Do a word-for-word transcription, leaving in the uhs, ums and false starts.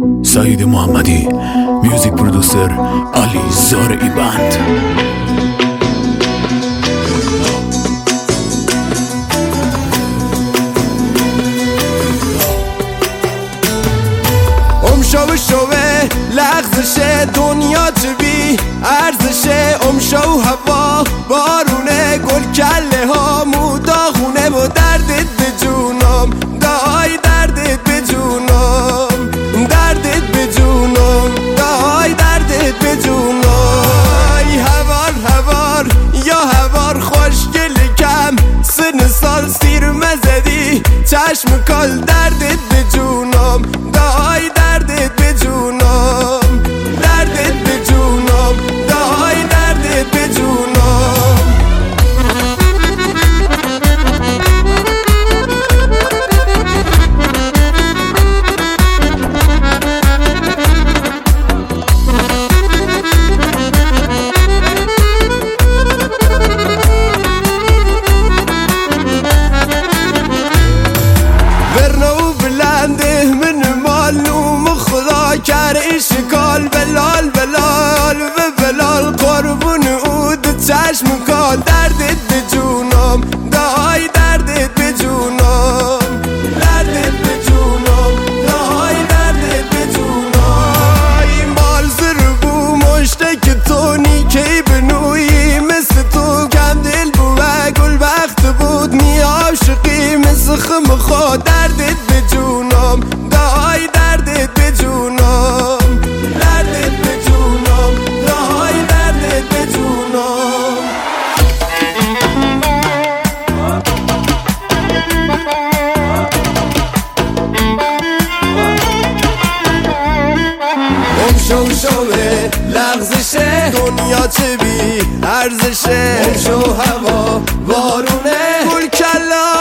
سعید محمدی، میوزیک پرودوسر علی زارعی بند. امشو شوه لغزشه دنیا تو بی ارزشه، امشو هوا بارونه گل کله ها موداخونه و دردت به جونم، دای دردت به جونم، دردت به جونم، دای دردت به جونم. هوار هوار یا هوار خوشگل کم، سن سال سیر مزدی چشم کل، دردت به جونم، دای دردت به جونم، دردت به جونم، دای دردت به جونم. کر اشکال بلال بلال و بلال قربون اود چشم کال، دردت به جونم، دای دردت به جونم، دردت به جونم، دای دردت به جونم. مال زربو مشتک تو نیکی بنویی، مثل تو کم دل بو و گل وقت بود می عاشقی مثل خم خود، دردت به جونم، دای دردت به جونم، دردت به جونم، دای دردت به جونم. امشو شوه لغزشه دنیا چه بی ارزشه، امشو هوا بارونه گل کلا